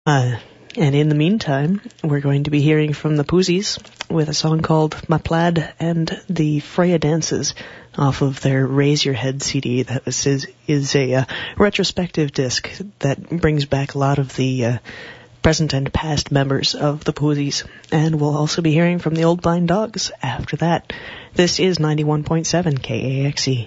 And in the meantime, we're going to be hearing from the Poozies with a song called My Plaid and the Freya Dances off of their Raise Your Head CD. That is a retrospective disc that brings back a lot of the present and past members of the Poozies. And we'll also be hearing from the Old Blind Dogs after that. This is 91.7 KAXE.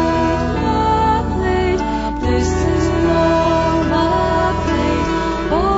Oh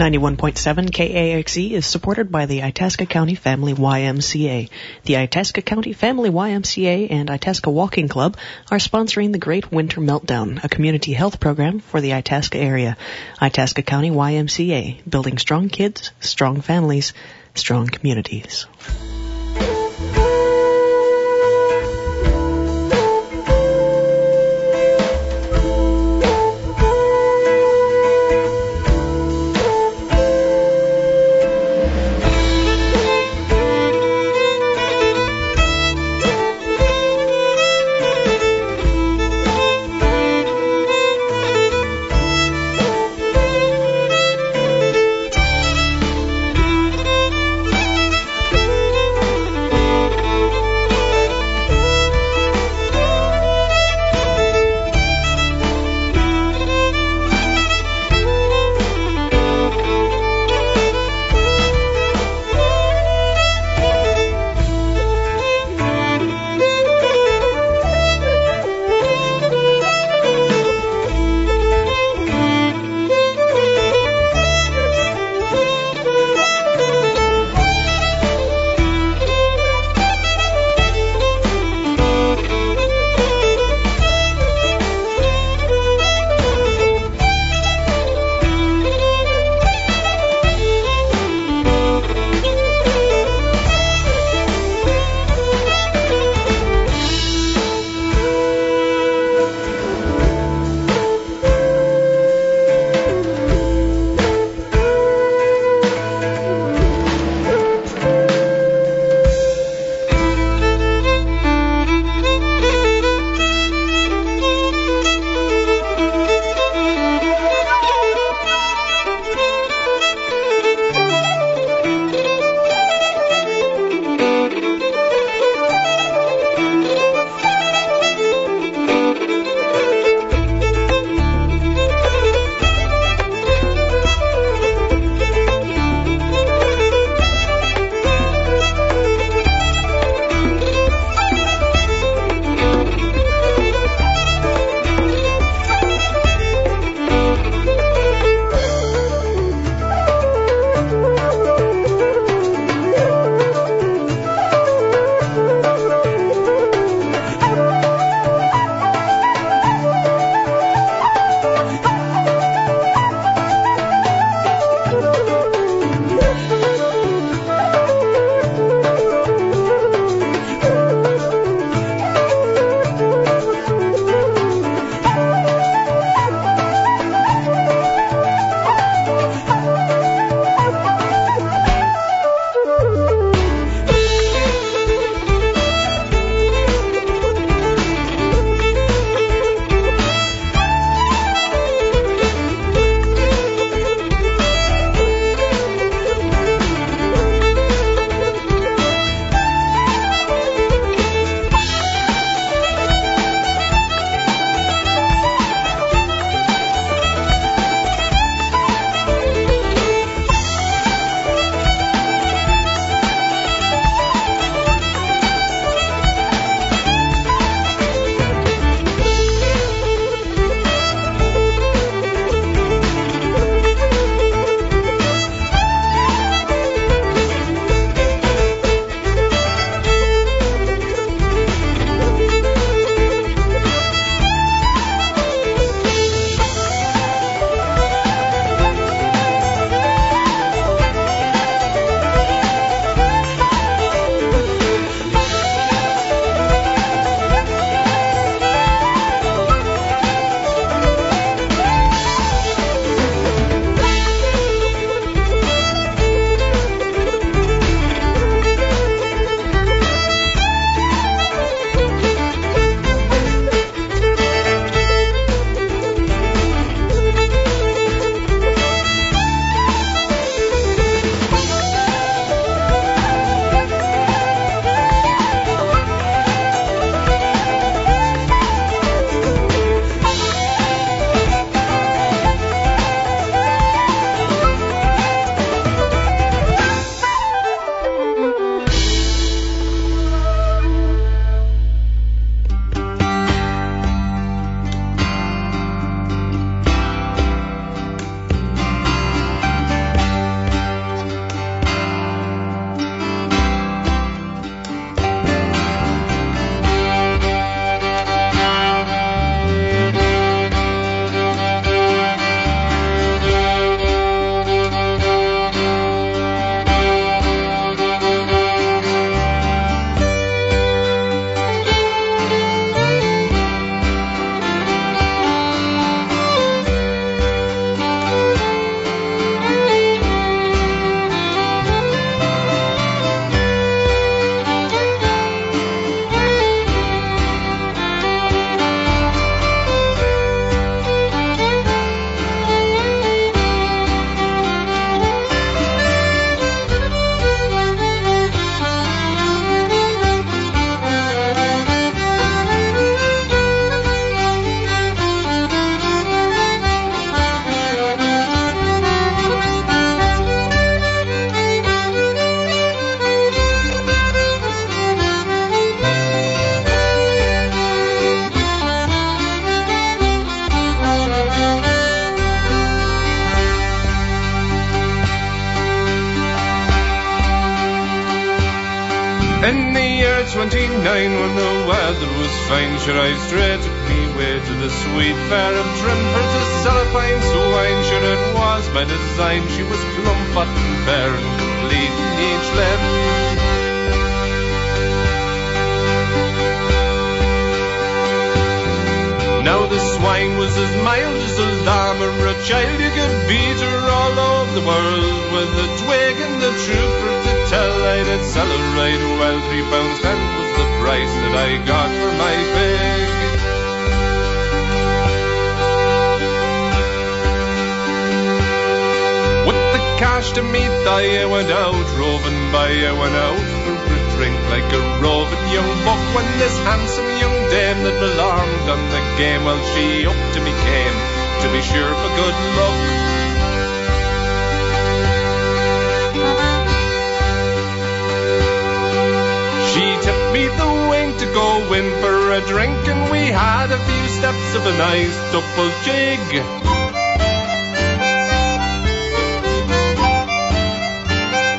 91.7 KAXE is supported by the Itasca County Family YMCA. The Itasca County Family YMCA and Itasca Walking Club are sponsoring the Great Winter Meltdown, a community health program for the Itasca area. Itasca County YMCA, building strong kids, strong families, strong communities. In the year 29, when the weather was fine, sure I straight took me way to the sweet fair of Trimford to sell a pint of wine. Sure it was my design, she was plump, fat and fair and complete in each limb. Now the swine was as mild as a lamb or a child. You could beat her all over the world with a twig and the truth for to tell. I did sell her right well, £3.10 was the price that I got for my pig. With the cash to meet I went out roving by. I went out for a drink like a roving young buck, when this handsome young dame that belonged on the game, well, she up to me came, to be sure for good luck. She tipped me the wink to go in for a drink, and we had a few steps of a nice double jig.